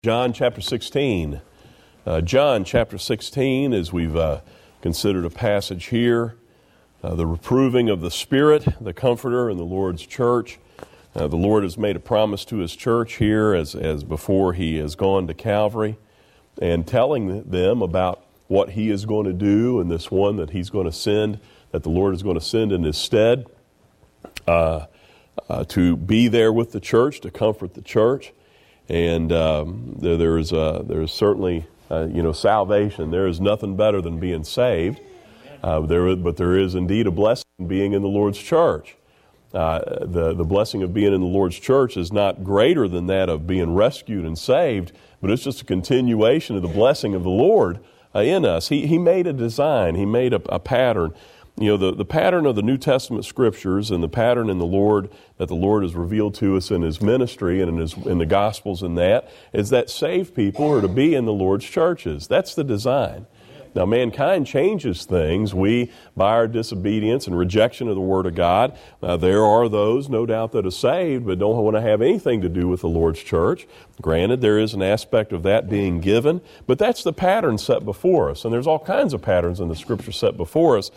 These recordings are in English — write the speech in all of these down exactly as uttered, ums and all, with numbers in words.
John chapter sixteen. Uh, John chapter sixteen, as we've uh, considered a passage here, uh, the reproving of the Spirit, the Comforter in the Lord's church. Uh, the Lord has made a promise to His church here as, as before He has gone to Calvary, and telling them about what He is going to do and this one that He's going to send, that the Lord is going to send in His stead, uh, uh, to be there with the church, to comfort the church. And um, there, there is uh, there is certainly uh, you know salvation. There is nothing better than being saved. Uh, there, but there is indeed a blessing in being in the Lord's church. Uh, the the blessing of being in the Lord's church is not greater than that of being rescued and saved, but it's just a continuation of the blessing of the Lord uh, in us. He He made a design. He made a, a pattern. You know, the, the pattern of the New Testament Scriptures and the pattern in the Lord that the Lord has revealed to us in His ministry and in, his, in the Gospels and that, is that saved people are to be in the Lord's churches. That's the design. Now, mankind changes things. We, by our disobedience and rejection of the Word of God, uh, there are those, no doubt, that are saved but don't want to have anything to do with the Lord's church. Granted, there is an aspect of that being given, but that's the pattern set before us. And there's all kinds of patterns in the Scripture set before us.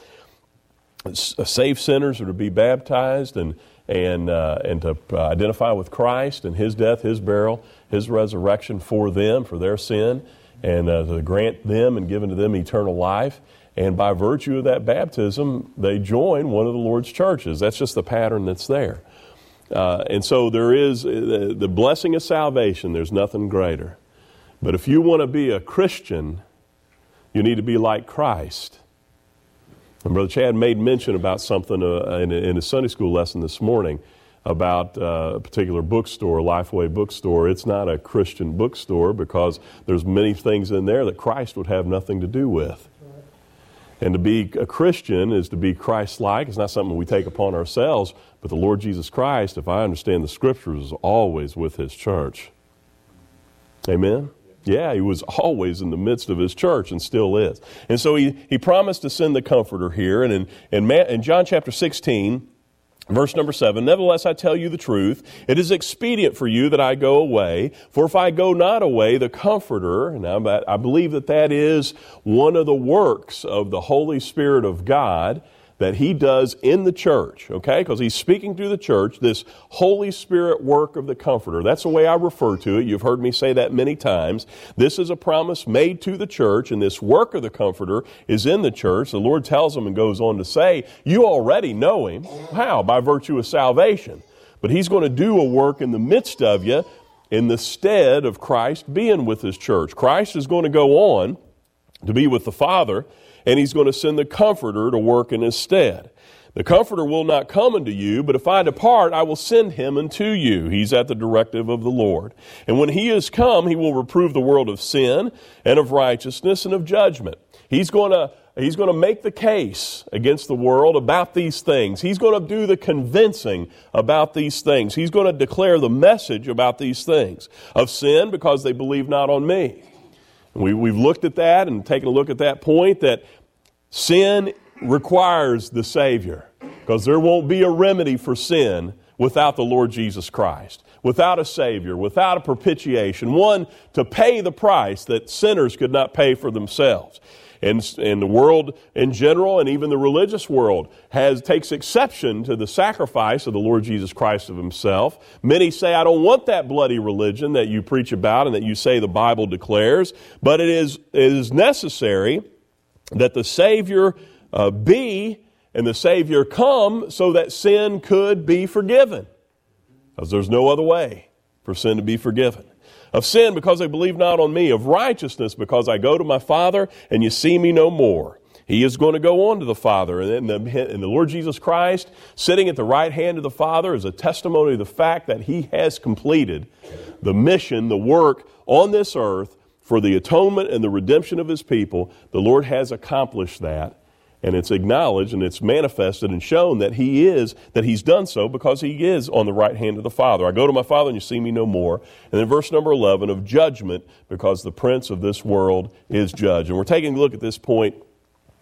Saved sinners are to be baptized and and uh, and to uh, identify with Christ and His death, His burial, His resurrection for them, for their sin, and uh, to grant them and give unto them eternal life. And by virtue of that baptism, they join one of the Lord's churches. That's just the pattern that's there. Uh, and so there is uh, the blessing of salvation. There's nothing greater. But if you want to be a Christian, you need to be like Christ. And Brother Chad made mention about something uh, in, a, in a Sunday school lesson this morning about uh, a particular bookstore, Lifeway bookstore. It's not a Christian bookstore because there's many things in there that Christ would have nothing to do with. And to be a Christian is to be Christ-like. It's not something we take upon ourselves, but the Lord Jesus Christ, if I understand the Scriptures, is always with His church. Amen? Yeah, He was always in the midst of His church and still is. And so He, he promised to send the Comforter here. And in, in, Man, in John chapter sixteen, verse number seven, "Nevertheless I tell you the truth, it is expedient for you that I go away. For if I go not away, the Comforter," and I, I believe that that is one of the works of the Holy Spirit of God that He does in the church, okay? Because He's speaking through the church, this Holy Spirit work of the Comforter. That's the way I refer to it. You've heard me say that many times. This is a promise made to the church, and this work of the Comforter is in the church. The Lord tells them and goes on to say, you already know Him. How? By virtue of salvation. But He's going to do a work in the midst of you in the stead of Christ being with His church. Christ is going to go on to be with the Father, and He's going to send the Comforter to work in His stead. The Comforter will not come unto you, but if I depart, I will send Him unto you. He's at the directive of the Lord. And when He is come, He will reprove the world of sin and of righteousness and of judgment. He's going to He's going to make the case against the world about these things. He's going to do the convincing about these things. He's going to declare the message about these things. Of sin, because they believe not on me. We, we've looked at that and taken a look at that point that sin requires the Savior, because there won't be a remedy for sin without the Lord Jesus Christ, without a Savior, without a propitiation, one to pay the price that sinners could not pay for themselves. And, and the world in general, and even the religious world, has takes exception to the sacrifice of the Lord Jesus Christ of Himself. Many say, I don't want that bloody religion that you preach about and that you say the Bible declares, but it is, it is necessary that the Savior uh, be and the Savior come so that sin could be forgiven. Because there's no other way for sin to be forgiven. Of sin, because they believe not on me. Of righteousness, because I go to my Father, and you see me no more. He is going to go on to the Father. And the, and the Lord Jesus Christ, sitting at the right hand of the Father, is a testimony of the fact that He has completed the mission, the work on this earth for the atonement and the redemption of His people. The Lord has accomplished that. And it's acknowledged and it's manifested and shown that He is, that He's done so because He is on the right hand of the Father. I go to my Father and you see me no more. And then verse number eleven, of judgment, because the prince of this world is judged. And we're taking a look at this point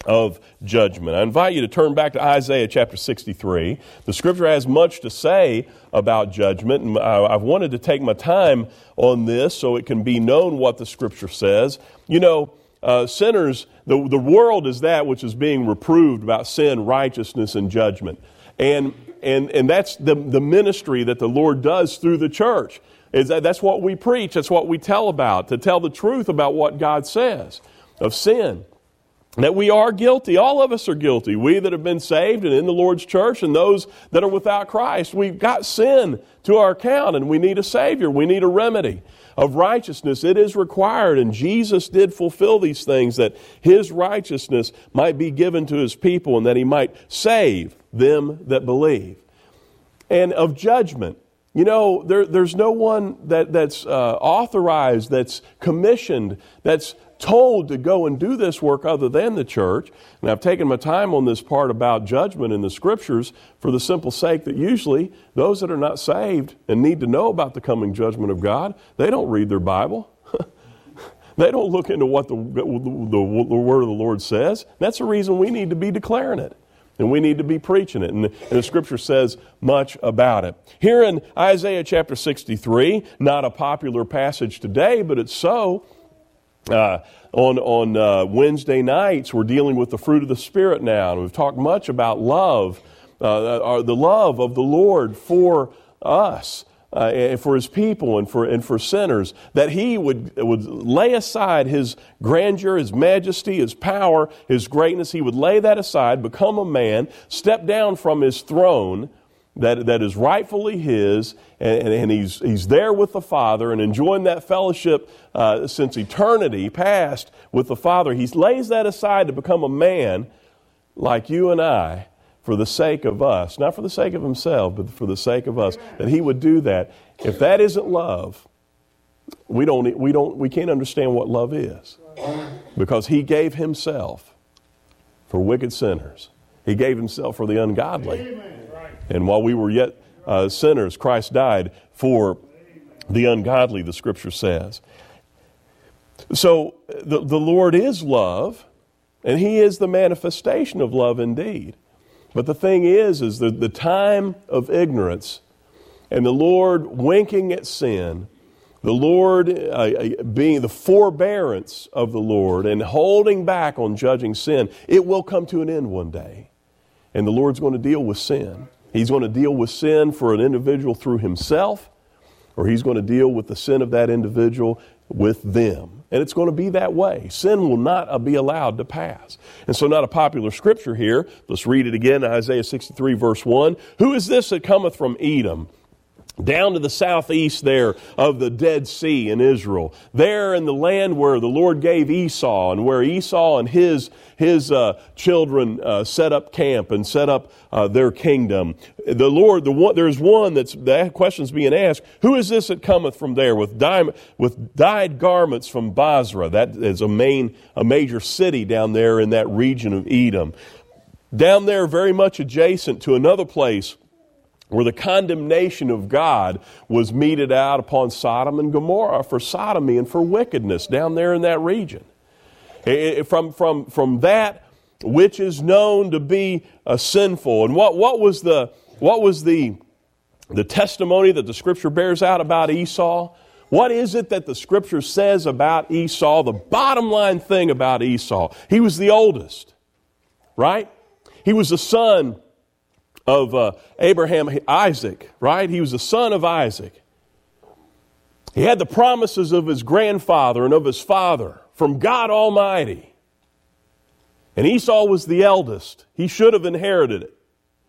of judgment. I invite you to turn back to Isaiah chapter sixty-three. The scripture has much to say about judgment, and I've wanted to take my time on this so it can be known what the scripture says. You know, uh, sinners, the, the world is that which is being reproved about sin, righteousness, and judgment. And and and that's the, the ministry that the Lord does through the church. Is that, that's what we preach, that's what we tell about, to tell the truth about what God says of sin. That we are guilty. All of us are guilty. We that have been saved and in the Lord's church and those that are without Christ. We've got sin to our account and we need a Savior. We need a remedy of righteousness. It is required, and Jesus did fulfill these things that His righteousness might be given to His people and that He might save them that believe. And of judgment. You know, there, there's no one that, that's uh, authorized, that's commissioned, that's told to go and do this work other than the church. And I've taken my time on this part about judgment in the scriptures for the simple sake that usually those that are not saved and need to know about the coming judgment of God, they don't read their Bible. They don't look into what the, the, the, the word of the Lord says. That's the reason we need to be declaring it. And we need to be preaching it. And the, and the scripture says much about it. Here in Isaiah chapter sixty-three, not a popular passage today, but it's so. Uh, on on uh, Wednesday nights, we're dealing with the fruit of the Spirit now. And we've talked much about love, uh, the love of the Lord for us, uh, and for His people and for and for sinners, that He would, would lay aside His grandeur, His majesty, His power, His greatness. He would lay that aside, become a man, step down from His throne, that that is rightfully His, and, and He's He's there with the Father and enjoying that fellowship uh, since eternity past with the Father. He lays that aside to become a man like you and I for the sake of us, not for the sake of Himself, but for the sake of us, that He would do that. If that isn't love, we don't we don't we can't understand what love is, because He gave Himself for wicked sinners. He gave Himself for the ungodly. And while we were yet uh, sinners, Christ died for the ungodly, the scripture says. So the, the Lord is love, and He is the manifestation of love indeed. But the thing is, is that the time of ignorance and the Lord winking at sin, the Lord uh, being the forbearance of the Lord and holding back on judging sin, it will come to an end one day. And the Lord's going to deal with sin. He's going to deal with sin for an individual through Himself, or He's going to deal with the sin of that individual with them. And it's going to be that way. Sin will not be allowed to pass. And so, not a popular scripture here. Let's read it again, Isaiah sixty-three, verse one. Who is this that cometh from Edom, down to the southeast there of the Dead Sea in Israel, there in the land where the Lord gave Esau, and where Esau and his his uh, children uh, set up camp and set up uh, their kingdom. The Lord, the one, there's one that's the question's being asked. Who is this that cometh from there with dyed, with dyed garments from Basra? That is a main a major city down there in that region of Edom. Down there, very much adjacent to another place where the condemnation of God was meted out upon Sodom and Gomorrah for sodomy and for wickedness down there in that region. From, from, from that which is known to be uh, sinful. And what, what was, the, what was the, the testimony that the Scripture bears out about Esau? What is it that the Scripture says about Esau? The bottom line thing about Esau, he was the oldest, right? He was the son of uh, Abraham, Isaac, right? He was the son of Isaac. He had the promises of his grandfather and of his father from God Almighty. And Esau was the eldest. He should have inherited it.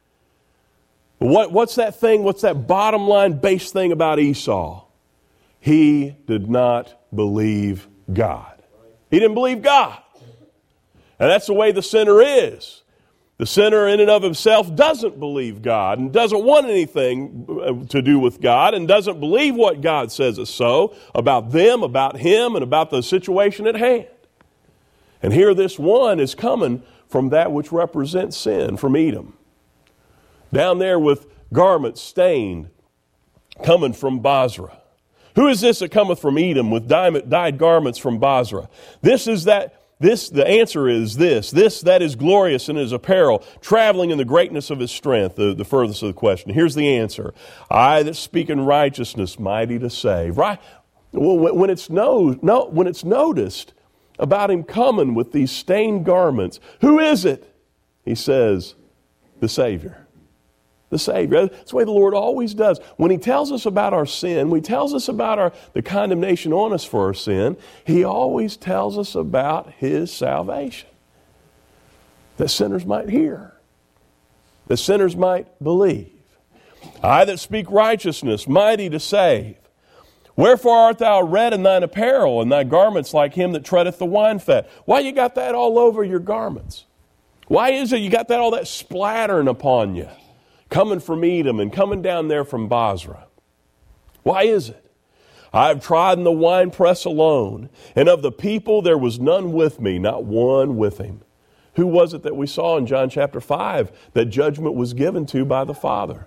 But what, what's that thing, what's that bottom line base thing about Esau? He did not believe God. He didn't believe God. And that's the way the sinner is. The sinner in and of himself doesn't believe God and doesn't want anything to do with God and doesn't believe what God says is so about them, about him, and about the situation at hand. And here this one is coming from that which represents sin, from Edom. Down there with garments stained, coming from Basra. Who is this that cometh from Edom with dyed garments from Basra? This is that this, the answer is this. This that is glorious in his apparel, traveling in the greatness of his strength, the, the furthest of the question. Here's the answer. I that speak in righteousness, mighty to save. Right? When it's, no, no, when it's noticed about him coming with these stained garments, who is it? He says, the Savior. The Savior. That's the way the Lord always does. When he tells us about our sin, when he tells us about our, the condemnation on us for our sin, he always tells us about his salvation. That sinners might hear. That sinners might believe. I that speak righteousness, mighty to save. Wherefore art thou red in thine apparel, and thy garments like him that treadeth the wine fat? Why you got that all over your garments? Why is it you got that all that splattering upon you? Coming from Edom and coming down there from Basra. Why is it? I have trodden the winepress alone, and of the people there was none with me, not one with him. Who was it that we saw in John chapter five that judgment was given to by the Father?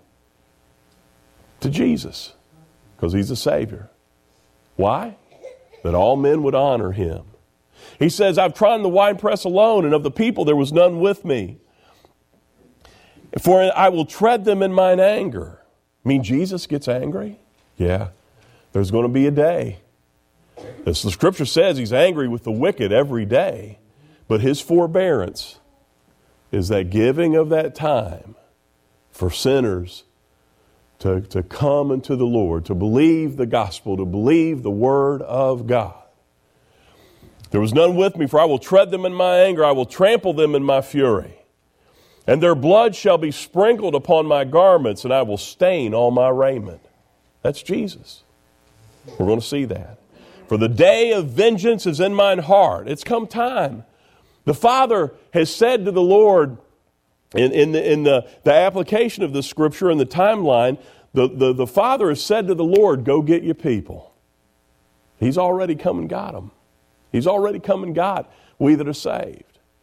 To Jesus, because he's the Savior. Why? That all men would honor him. He says, I've trodden the winepress alone, and of the people there was none with me. For I will tread them in mine anger. I mean, Jesus gets angry? Yeah. There's going to be a day. As the Scripture says, he's angry with the wicked every day. But his forbearance is that giving of that time for sinners to, to come unto the Lord, to believe the gospel, to believe the word of God. There was none with me, for I will tread them in my anger. I will trample them in my fury. And their blood shall be sprinkled upon my garments, and I will stain all my raiment. That's Jesus. We're going to see that. For the day of vengeance is in mine heart. It's come time. The Father has said to the Lord, in, in, the, in the, the application of the Scripture and the timeline, the, the, the Father has said to the Lord, go get your people. He's already come and got them. He's already come and got we that are saved.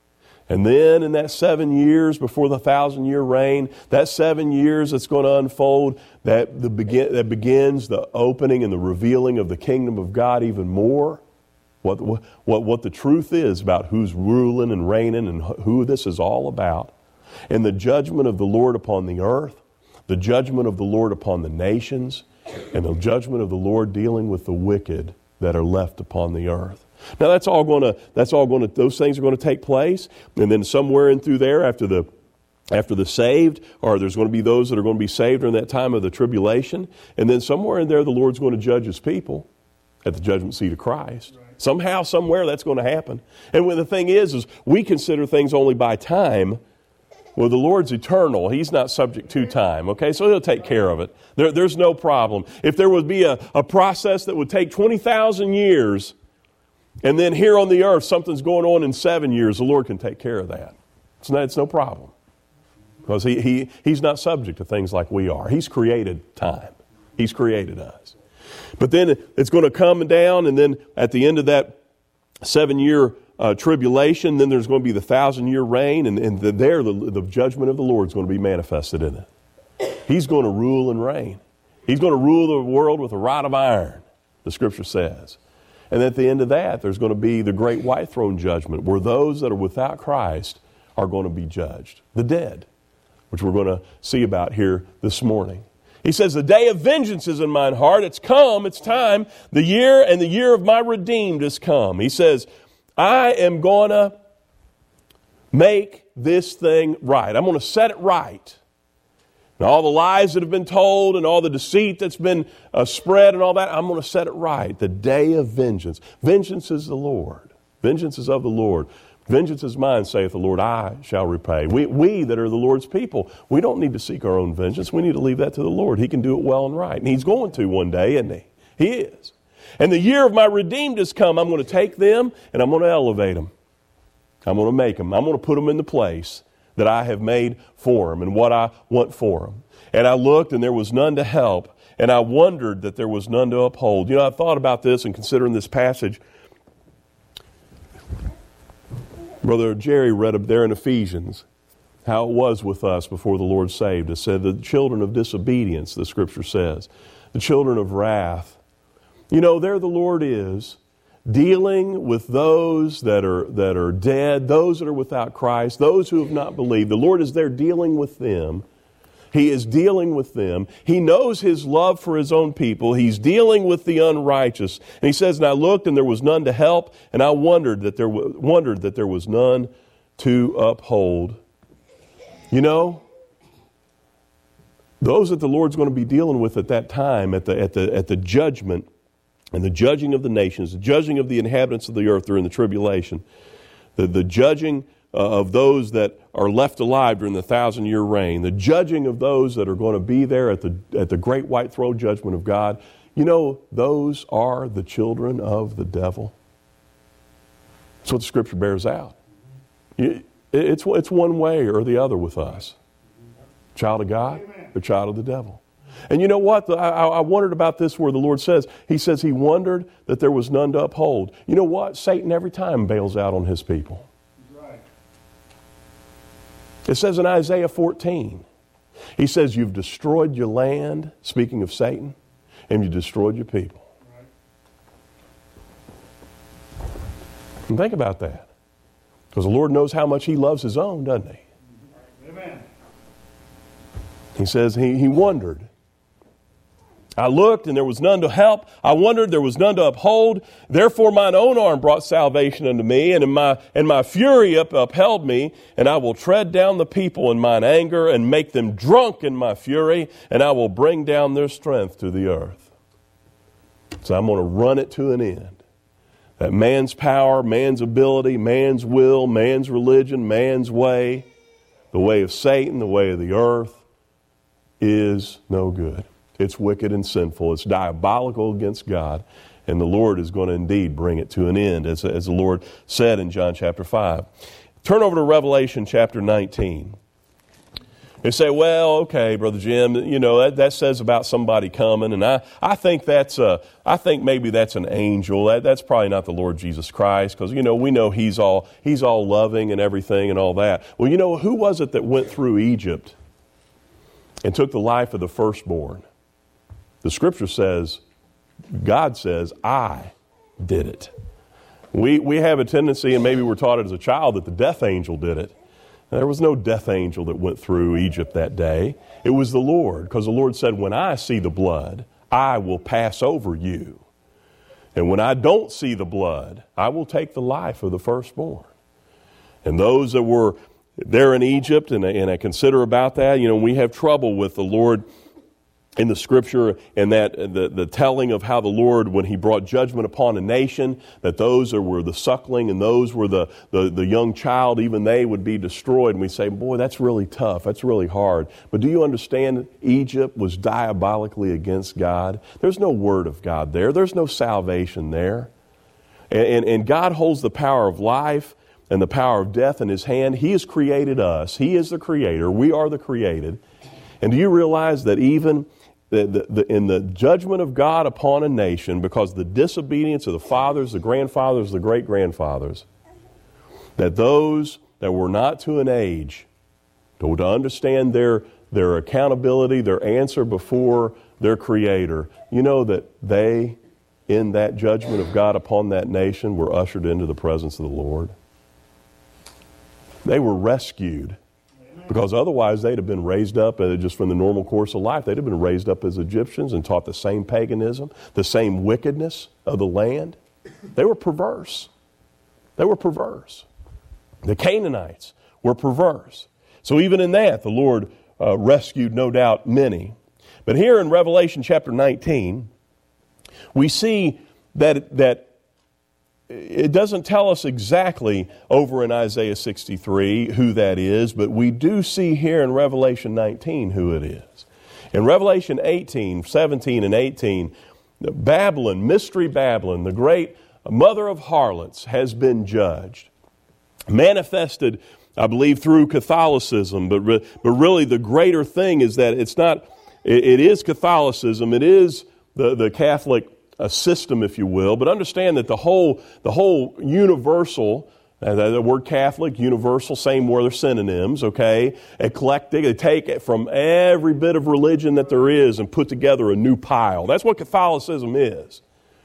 And then in that seven years before the thousand-year reign, that seven years that's going to unfold, that, the begin, that begins the opening and the revealing of the kingdom of God even more. What, what, what the truth is about who's ruling and reigning and who this is all about. And the judgment of the Lord upon the earth, the judgment of the Lord upon the nations, and the judgment of the Lord dealing with the wicked that are left upon the earth. Now that's all going to, that's all going to, those things are going to take place. And then somewhere in through there after the, after the saved, or there's going to be those that are going to be saved during that time of the tribulation. And then somewhere in there, the Lord's going to judge his people at the judgment seat of Christ. Right. Somehow, somewhere that's going to happen. And when the thing is, is we consider things only by time. Well, the Lord's eternal. He's not subject to time, okay? So he'll take care of it. There, there's no problem. If there would be a, a process that would take twenty thousand years, and then here on the earth, something's going on in seven years, the Lord can take care of that. It's, not, it's no problem. Because he, he, he's not subject to things like we are. He's created time. He's created us. But then it's going to come down, and then at the end of that seven-year uh, tribulation, then there's going to be the thousand-year reign, and, and the, there the, the judgment of the Lord is going to be manifested in it. He's going to rule and reign. He's going to rule the world with a rod of iron, the Scripture says. And at the end of that, there's going to be the great white throne judgment, where those that are without Christ are going to be judged. The dead, which we're going to see about here this morning. He says, the day of vengeance is in mine heart. It's come, it's time. The year and the year of my redeemed is come. He says, I am going to make this thing right. I'm going to set it right. And all the lies that have been told and all the deceit that's been uh, spread and all that, I'm going to set it right. The day of vengeance. Vengeance is the Lord. Vengeance is of the Lord. Vengeance is mine, saith the Lord, I shall repay. We, we that are the Lord's people, we don't need to seek our own vengeance. We need to leave that to the Lord. He can do it well and right. And he's going to one day, isn't he? He is. And the year of my redeemed has come. I'm going to take them and I'm going to elevate them. I'm going to make them. I'm going to put them in the place that I have made for them and what I want for them. And I looked and there was none to help. And I wondered that there was none to uphold. You know, I thought about this and considering this passage. Brother Jerry read up there in Ephesians how it was with us before the Lord saved us. It said the children of disobedience, the Scripture says. The children of wrath. You know, there the Lord is. dealing with those that are that are dead, those that are without Christ, those who have not believed. The Lord is there dealing with them. He is dealing with them. He knows His love for His own people. He's dealing with the unrighteous. And He says, and I looked, and there was none to help, and I wondered that there w- wondered that there was none to uphold. You know, those that the Lord's going to be dealing with at that time, at the at the at the judgment and the judging of the nations, the judging of the inhabitants of the earth during the tribulation, the, the judging uh, of those that are left alive during the thousand-year reign, the judging of those that are going to be there at the at the great white throne judgment of God. You know, those are the children of the devil. That's what the Scripture bears out. It's it's one way or the other with us. Child of God or child of the devil. And you know what? I, I wondered about this where the Lord says, He says He wondered that there was none to uphold. You know what? Satan every time bails out on his people. Right. It says in Isaiah fourteen, He says, you've destroyed your land, speaking of Satan, and you destroyed your people. Right. And think about that. Because the Lord knows how much He loves His own, doesn't He? Amen. He says he, he wondered. I looked, and there was none to help. I wondered, there was none to uphold. Therefore mine own arm brought salvation unto me, and in my and my fury up, upheld me. And I will tread down the people in mine anger, and make them drunk in my fury, and I will bring down their strength to the earth. So I'm going to run it to an end. That man's power, man's ability, man's will, man's religion, man's way, the way of Satan, the way of the earth, is no good. It's wicked and sinful. It's diabolical against God. And the Lord is going to indeed bring it to an end, as, as the Lord said in John chapter five. Turn over to Revelation chapter nineteen. They say, well, okay, Brother Jim, you know, that, that says about somebody coming. And I, I think that's a, I think maybe that's an angel. That, that's probably not the Lord Jesus Christ, because, you know, we know he's all, he's all loving and everything and all that. Well, you know, who was it that went through Egypt and took the life of the firstborn? The Scripture says, God says, I did it. We, we have a tendency, and maybe we're taught it as a child, that the death angel did it. There was no death angel that went through Egypt that day. It was the Lord, because the Lord said, when I see the blood, I will pass over you. And when I don't see the blood, I will take the life of the firstborn. And those that were there in Egypt, and, and I consider about that, you know, we have trouble with the Lord in the Scripture, and that the, the telling of how the Lord, when He brought judgment upon a nation, that those that were the suckling and those were the, the, the young child, even they would be destroyed. And we say, boy, that's really tough. That's really hard. But do you understand Egypt was diabolically against God? There's no word of God there. There's no salvation there. And, and, and God holds the power of life and the power of death in His hand. He has created us. He is the creator. We are the created. And do you realize that even The, the, the, in the judgment of God upon a nation, because of the disobedience of the fathers, the grandfathers, the great-grandfathers, that those that were not to an age to, to understand their, their accountability, their answer before their Creator, you know that they, in that judgment of God upon that nation, were ushered into the presence of the Lord. They were rescued. Because otherwise they'd have been raised up uh, just from the normal course of life. They'd have been raised up as Egyptians and taught the same paganism, the same wickedness of the land. They were perverse. They were perverse. The Canaanites were perverse. So even in that, the Lord uh, rescued, no doubt, many. But here in Revelation chapter nineteen, we see that that it doesn't tell us exactly over in Isaiah sixty-three who that is, but we do see here in Revelation nineteen who it is. In Revelation eighteen, seventeen, and eighteen, Babylon, Mystery Babylon, the great mother of harlots, has been judged. Manifested, I believe, through Catholicism, but, re- but really the greater thing is that it's not, it, it is Catholicism, it is the, the Catholic a system, if you will, but understand that the whole the whole universal, uh, the word Catholic, universal, same word, they're synonyms, okay? Eclectic, they take it from every bit of religion that there is and put together a new pile. That's what Catholicism is.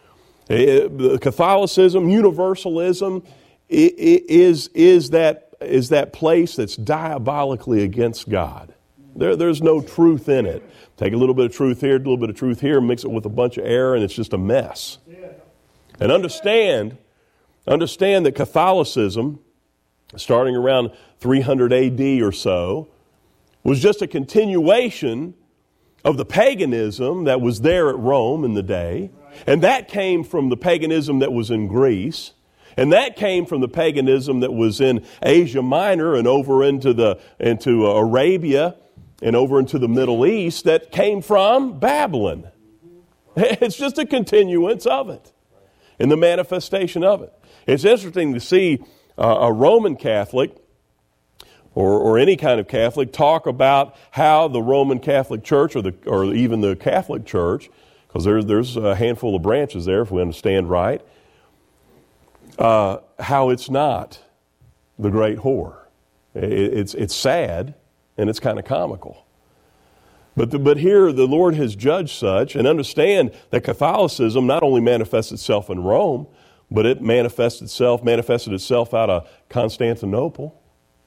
Catholicism, universalism is, is, that, is that place that's diabolically against God. There, there's no truth in it. Take a little bit of truth here, a little bit of truth here, mix it with a bunch of error, and it's just a mess. And understand, understand that Catholicism, starting around three hundred A D or so, was just a continuation of the paganism that was there at Rome in the day. And that came from the paganism that was in Greece. And that came from the paganism that was in Asia Minor and over into the into Arabia and over into the Middle East that came from Babylon. It's just a continuance of it and the manifestation of it. It's interesting to see uh, a Roman Catholic or, or any kind of Catholic talk about how the Roman Catholic Church or the or even the Catholic Church, because there's there's a handful of branches there if we understand right, uh, how it's not the great whore. It, it's it's sad and it's kind of comical. But the, but here the Lord has judged such, and understand that Catholicism not only manifests itself in Rome, but it manifests itself manifested itself out of Constantinople,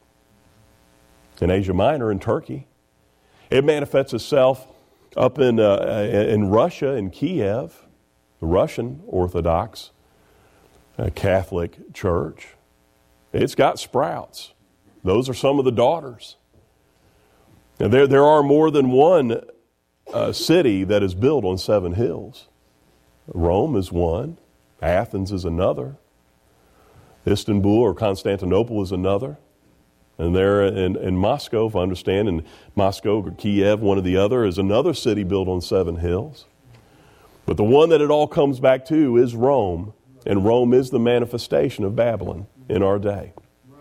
in Asia Minor, in Turkey. It manifests itself up in uh, in Russia, in Kiev, the Russian Orthodox uh, Catholic Church. It's got sprouts. Those are some of the daughters. Now, there there are more than one uh, city that is built on seven hills. Rome is one. Athens is another. Istanbul or Constantinople is another. And there in, in Moscow, if I understand, in Moscow or Kiev, one or the other, is another city built on seven hills. But the one that it all comes back to is Rome. And Rome is the manifestation of Babylon in our day.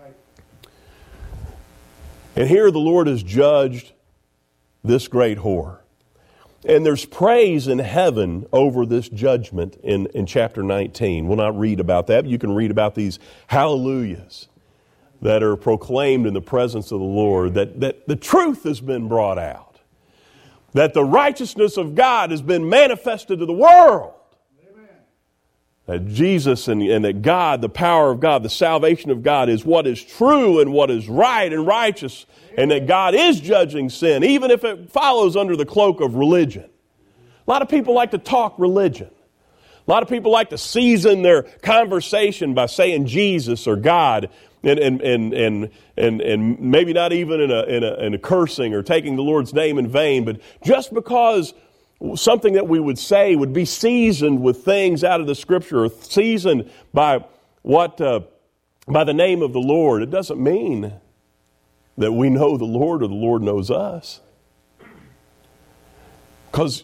And here the Lord has judged this great whore. And there's praise in heaven over this judgment in, in chapter nineteen. We'll not read about that, but you can read about these hallelujahs that are proclaimed in the presence of the Lord, that, that the truth has been brought out, that the righteousness of God has been manifested to the world. That Jesus and, and that God, the power of God, the salvation of God is what is true and what is right and righteous, and that God is judging sin, even if it follows under the cloak of religion. A lot of people like to talk religion. A lot of people like to season their conversation by saying Jesus or God, and and and and and, and maybe not even in a, in a in a cursing or taking the Lord's name in vain, but just because something that we would say would be seasoned with things out of the Scripture, or seasoned by what uh, by the name of the Lord, it doesn't mean that we know the Lord or the Lord knows us. Because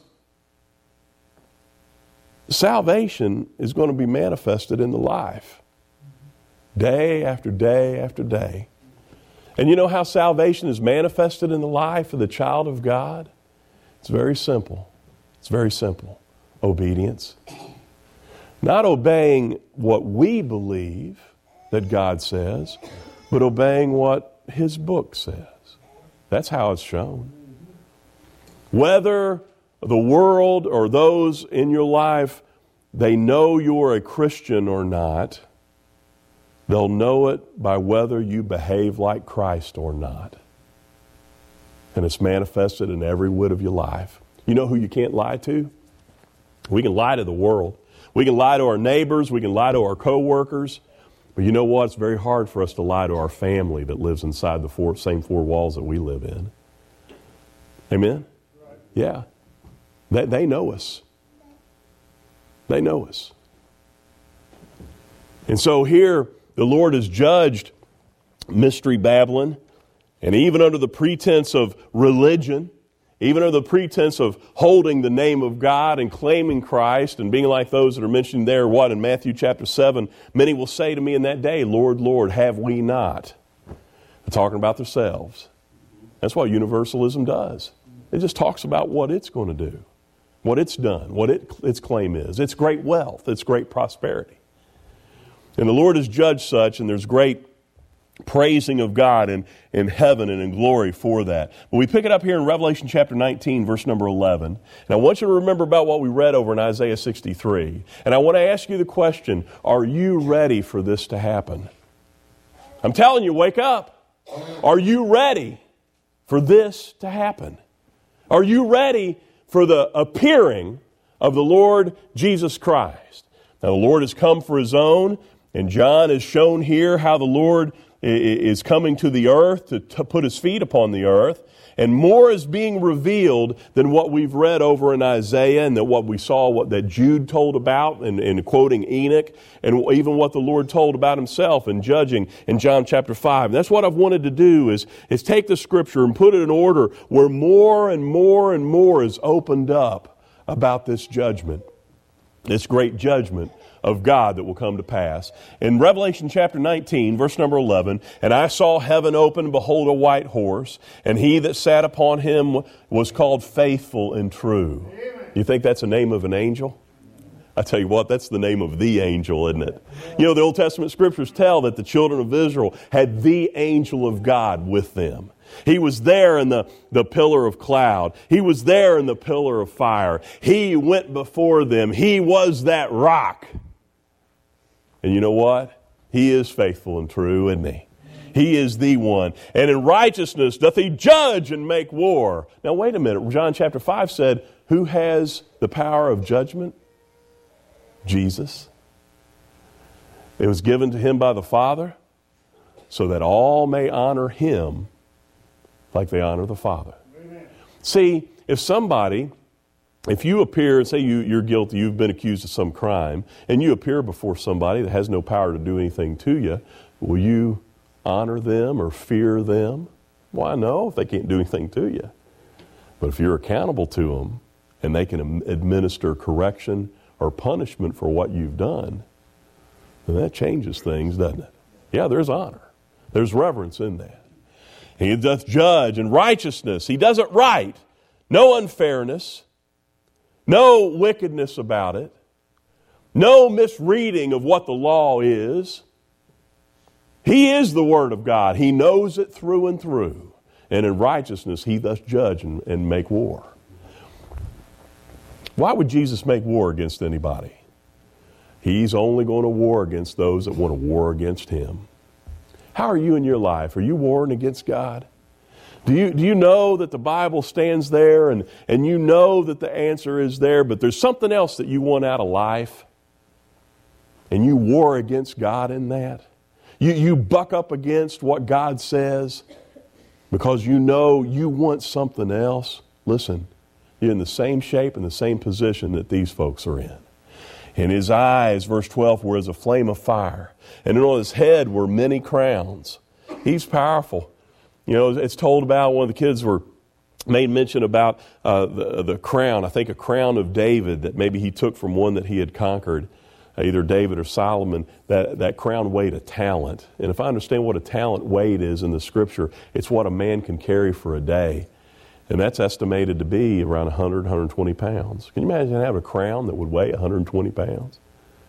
salvation is going to be manifested in the life, day after day after day. And you know how salvation is manifested in the life of the child of God? It's very simple. It's very simple. Obedience. Not obeying what we believe that God says, but obeying what His book says. That's how it's shown. Whether the world or those in your life, they know you're a Christian or not, they'll know it by whether you behave like Christ or not. And it's manifested in every whit of your life. You know who you can't lie to? We can lie to the world. We can lie to our neighbors. We can lie to our coworkers. But you know what? It's very hard for us to lie to our family that lives inside the four, same four walls that we live in. Amen? Right. Yeah. They, they know us. They know us. And so here, the Lord has judged Mystery Babylon, and even under the pretense of religion, even under the pretense of holding the name of God and claiming Christ and being like those that are mentioned there, what, in Matthew chapter seven, many will say to me in that day, Lord, Lord, have we not? They're talking about themselves. That's what universalism does. It just talks about what it's going to do, what it's done, what it, its claim is. It's great wealth. It's great prosperity. And the Lord has judged such, and there's great praising of God in, in heaven and in glory for that. But we pick it up here in Revelation chapter nineteen, verse number eleven. And I want you to remember about what we read over in Isaiah sixty-three. And I want to ask you the question, are you ready for this to happen? I'm telling you, wake up. Are you ready for this to happen? Are you ready for the appearing of the Lord Jesus Christ? Now, the Lord has come for His own, and John has shown here how the Lord is coming to the earth to, to put His feet upon the earth. And more is being revealed than what we've read over in Isaiah and that what we saw, what that Jude told about in, in quoting Enoch, and even what the Lord told about Himself in judging in John chapter five. And that's what I've wanted to do is, is take the Scripture and put it in order where more and more and more is opened up about this judgment, this great judgment of God that will come to pass. In Revelation chapter nineteen, verse number eleven, and I saw heaven open, and behold a white horse, and he that sat upon him was called Faithful and True. Amen. You think that's the name of an angel? I tell you what, that's the name of the angel, isn't it? You know, the Old Testament scriptures tell that the children of Israel had the angel of God with them. He was there in the, the pillar of cloud. He was there in the pillar of fire. He went before them. He was that rock. And you know what? He is faithful and true, isn't He? He is the one. And in righteousness doth He judge and make war. Now wait a minute. John chapter five said, who has the power of judgment? Jesus. It was given to Him by the Father so that all may honor Him like they honor the Father. Amen. See, if somebody... If you appear and say you, you're guilty, you've been accused of some crime, and you appear before somebody that has no power to do anything to you, will you honor them or fear them? Why, no, if they can't do anything to you. But if you're accountable to them and they can administer correction or punishment for what you've done, then that changes things, doesn't it? Yeah, there's honor. There's reverence in that. He doth judge in righteousness. He does it right. No unfairness. No wickedness about it. No misreading of what the law is. He is the Word of God. He knows it through and through. And in righteousness, He does judge and, and make war. Why would Jesus make war against anybody? He's only going to war against those that want to war against Him. How are you in your life? Are you warring against God? Do you, do you know that the Bible stands there and, and you know that the answer is there, but there's something else that you want out of life? And you war against God in that? You, you buck up against what God says because you know you want something else? Listen, you're in the same shape and the same position that these folks are in. In His eyes, verse twelve, were as a flame of fire, and on His head were many crowns. He's powerful. You know, it's told about, one of the kids were made mention about uh, the, the crown, I think a crown of David that maybe he took from one that he had conquered, uh, either David or Solomon. That, that crown weighed a talent. And if I understand what a talent weight is in the Scripture, it's what a man can carry for a day. And that's estimated to be around one hundred, one hundred twenty pounds. Can you imagine having a crown that would weigh one hundred twenty pounds?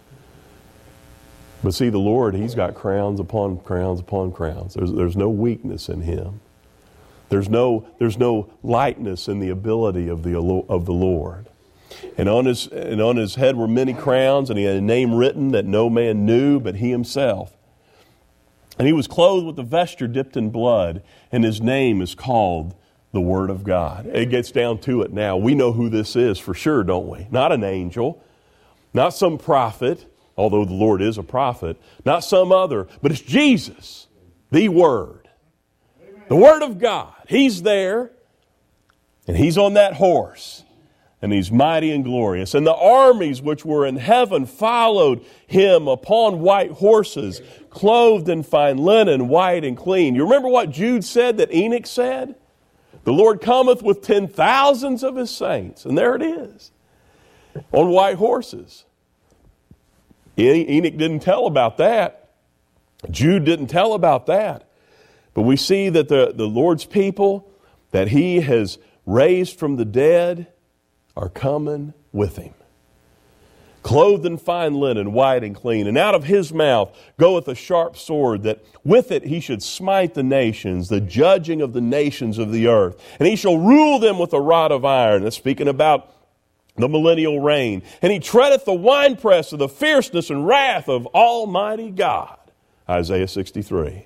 But see, the Lord, He's got crowns upon crowns upon crowns. There's, there's no weakness in Him. There's no, there's no lightness in the ability of the, of the Lord. And on his, and on his head were many crowns, and He had a name written that no man knew but He Himself. And He was clothed with a vesture dipped in blood, and His name is called the Word of God. It gets down to it now. We know who this is for sure, don't we? Not an angel, not some prophet, although the Lord is a prophet, not some other, but it's Jesus, the Word. Amen. The Word of God. He's there, and He's on that horse, and He's mighty and glorious. And the armies which were in heaven followed Him upon white horses, clothed in fine linen, white and clean. You remember what Jude said that Enoch said? The Lord cometh with ten thousands of His saints. And there it is, on white horses. Enoch didn't tell about that. Jude didn't tell about that. But we see that the, the Lord's people that He has raised from the dead are coming with Him. clothed in fine linen, white and clean. And out of his mouth goeth a sharp sword, that with it he should smite the nations, the judging of the nations of the earth. And he shall rule them with a rod of iron. That's speaking about the millennial reign. And he treadeth the winepress of the fierceness and wrath of Almighty God. Isaiah sixty-three.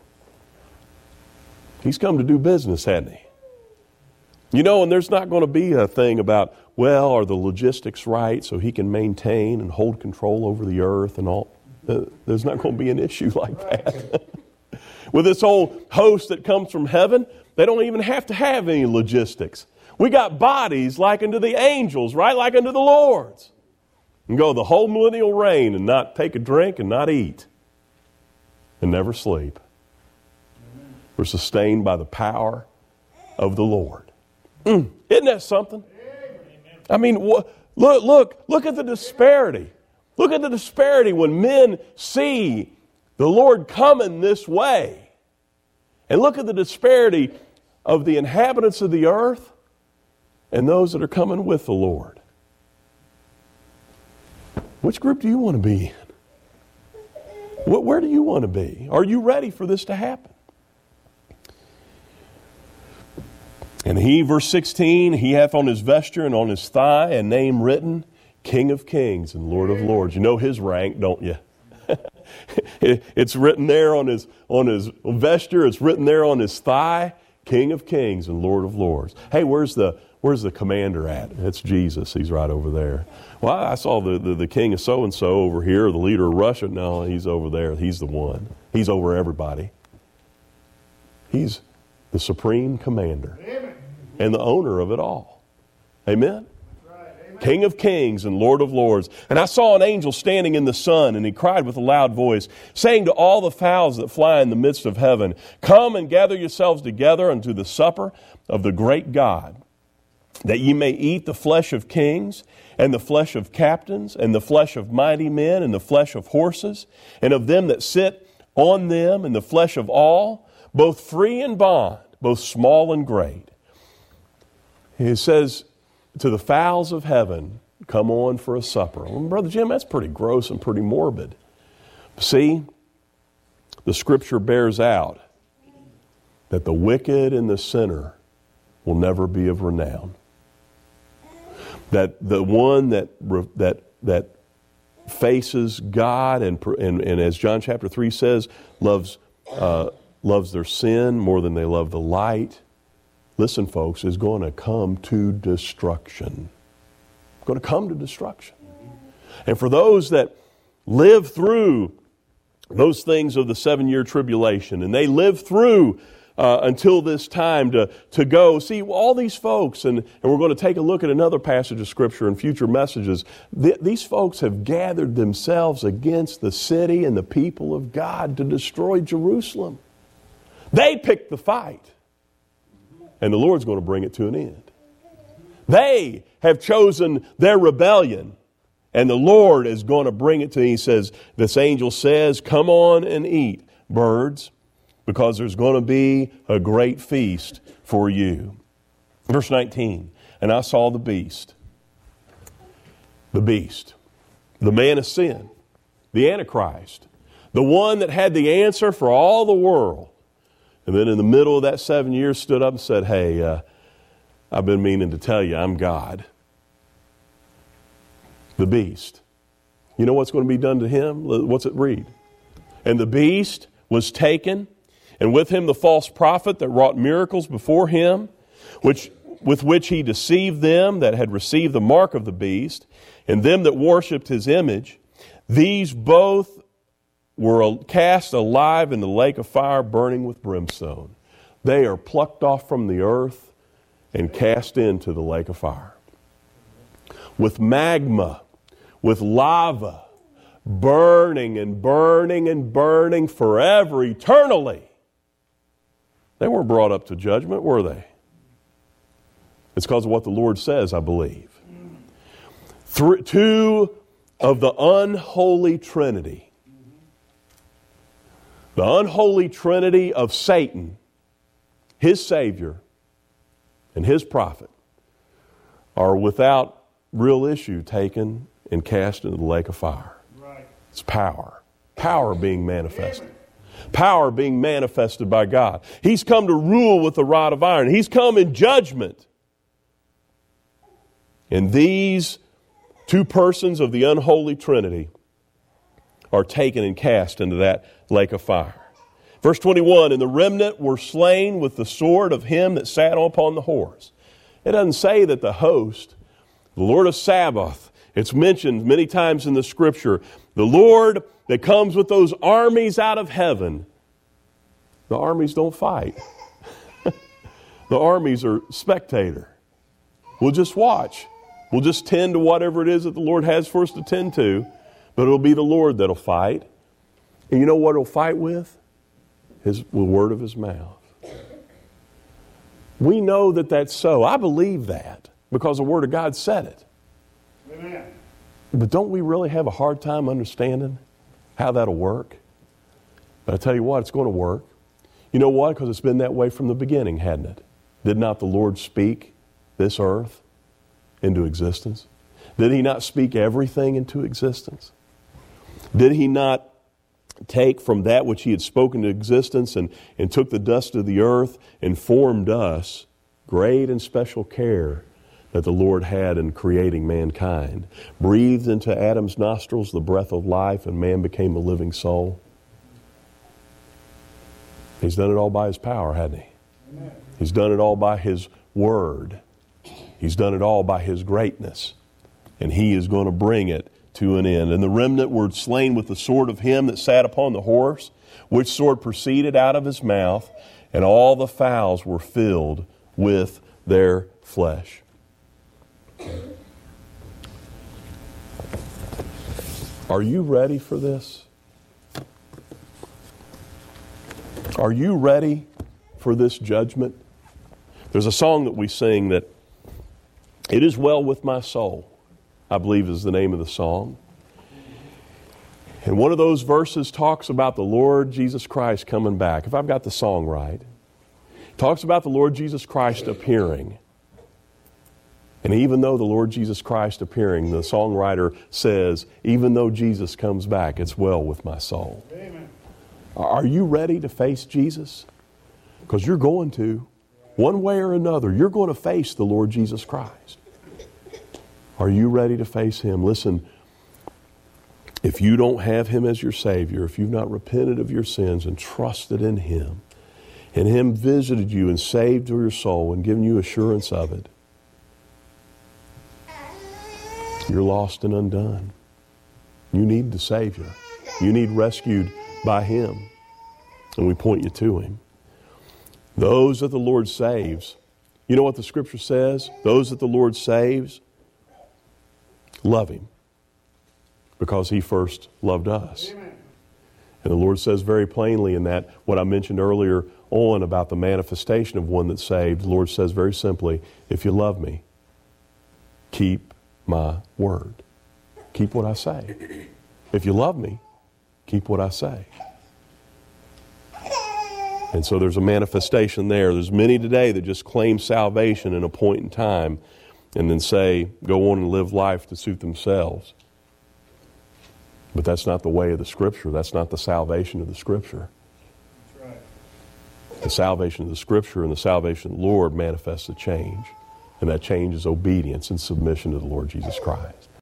He's come to do business, hasn't he? You know, and there's not going to be a thing about, well, are the logistics right so he can maintain and hold control over the earth and all. There's not going to be an issue like that. With this whole host that comes from heaven, they don't even have to have any logistics. We got bodies like unto the angels, right? Like unto the Lord's. And go the whole millennial reign and not take a drink and not eat and never sleep. We're sustained by the power of the Lord. Mm, isn't that something? I mean, wh- look, look, look at the disparity. Look at the disparity when men see the Lord coming this way. And look at the disparity of the inhabitants of the earth and those that are coming with the Lord. Which group do you want to be in? What, where do you want to be? Are you ready for this to happen? And he, verse sixteen, he hath on his vesture and on his thigh a name written, King of Kings and Lord of Lords. You know his rank, don't you? It's written there on his on his vesture. It's written there on his thigh, King of Kings and Lord of Lords. Hey, where's the where's the commander at? It's Jesus. He's right over there. Well, I saw the, the, the king of so-and-so over here, the leader of Russia. No, he's over there. He's the one. He's over everybody. He's the supreme commander. Amen. And the owner of it all. Amen? Right. Amen? King of kings and Lord of lords. And I saw an angel standing in the sun, and he cried with a loud voice, saying to all the fowls that fly in the midst of heaven, come and gather yourselves together unto the supper of the great God, that ye may eat the flesh of kings, and the flesh of captains, and the flesh of mighty men, and the flesh of horses, and of them that sit on them, and the flesh of all, both free and bond, both small and great. He says to the fowls of heaven, come on for a supper. Well, Brother Jim, that's pretty gross and pretty morbid. See, the Scripture bears out that the wicked and the sinner will never be of renown. That the one that that that faces God and and, and as John chapter three says, loves uh, loves their sin more than they love the light. Listen, folks, is going to come to destruction. Going to come to destruction. And for those that live through those things of the seven-year tribulation, and they live through uh, until this time to, to go, see, all these folks, and, and we're going to take a look at another passage of Scripture in future messages, th- these folks have gathered themselves against the city and the people of God to destroy Jerusalem. They picked the fight. And the Lord's going to bring it to an end. They have chosen their rebellion. And the Lord is going to bring it to, he says, this angel says, come on and eat, birds, because there's going to be a great feast for you. Verse nineteen, and I saw the beast. The beast. The man of sin. The Antichrist. The one that had the answer for all the world. And then in the middle of that seven years stood up and said, hey, uh, I've been meaning to tell you, I'm God. The beast. You know what's going to be done to him? What's it read? And the beast was taken, and with him the false prophet that wrought miracles before him, which with which he deceived them that had received the mark of the beast, and them that worshipped his image. These both were cast alive in the lake of fire burning with brimstone. They are plucked off from the earth and cast into the lake of fire. With magma, with lava, burning and burning and burning forever, eternally. They weren't brought up to judgment, were they? It's because of what the Lord says, I believe. Three, two of the unholy Trinity. The unholy trinity of Satan, his Savior, and his prophet are without real issue taken and cast into the lake of fire. Right. It's power. Power being manifested. Power being manifested by God. He's come to rule with a rod of iron. He's come in judgment. And these two persons of the unholy Trinity are taken and cast into that lake of fire. Verse twenty-one, and the remnant were slain with the sword of him that sat upon the horse. It doesn't say that the host, the Lord of Sabaoth, it's mentioned many times in the Scripture, the Lord that comes with those armies out of heaven. The armies don't fight. The armies are spectator. We'll just watch. We'll just tend to whatever it is that the Lord has for us to tend to, but it'll be the Lord that'll fight. And you know what he'll fight with? His, the word of his mouth. We know that that's so. I believe that because the Word of God said it. Amen. But don't we really have a hard time understanding how that'll work? But I tell you what, it's going to work. You know why? Because it's been that way from the beginning, hadn't it? Did not the Lord speak this earth into existence? Did He not speak everything into existence? Did He not take from that which He had spoken to existence and, and took the dust of the earth and formed us? Great and special care that the Lord had in creating mankind. Breathed into Adam's nostrils the breath of life, and man became a living soul. He's done it all by His power, hasn't He? Amen. He's done it all by His Word. He's done it all by His greatness. And He is going to bring it to an end. And the remnant were slain with the sword of him that sat upon the horse, which sword proceeded out of his mouth, and all the fowls were filled with their flesh. Are you ready for this? Are you ready for this judgment? There's a song that we sing that, "It is well with my soul," I believe is the name of the song. And one of those verses talks about the Lord Jesus Christ coming back. If I've got the song right. It talks about the Lord Jesus Christ appearing. And even though the Lord Jesus Christ appearing, the songwriter says, even though Jesus comes back, it's well with my soul. Amen. Are you ready to face Jesus? Because you're going to. One way or another, you're going to face the Lord Jesus Christ. Are you ready to face Him? Listen, if you don't have Him as your Savior, if you've not repented of your sins and trusted in Him, and Him visited you and saved your soul and given you assurance of it, you're lost and undone. You need the Savior. You need rescued by Him. And we point you to Him. Those that the Lord saves, you know what the Scripture says? Those that the Lord saves, love Him because He first loved us. Amen. And the Lord says very plainly in that, what I mentioned earlier on about the manifestation of one that's saved, the Lord says very simply, if you love me, keep my word. Keep what I say. If you love me, keep what I say. And so there's a manifestation there. There's many today that just claim salvation in a point in time and then say, go on and live life to suit themselves. But that's not the way of the Scripture. That's not the salvation of the Scripture. That's right. The salvation of the Scripture and the salvation of the Lord manifests a change. And that change is obedience and submission to the Lord Jesus Christ.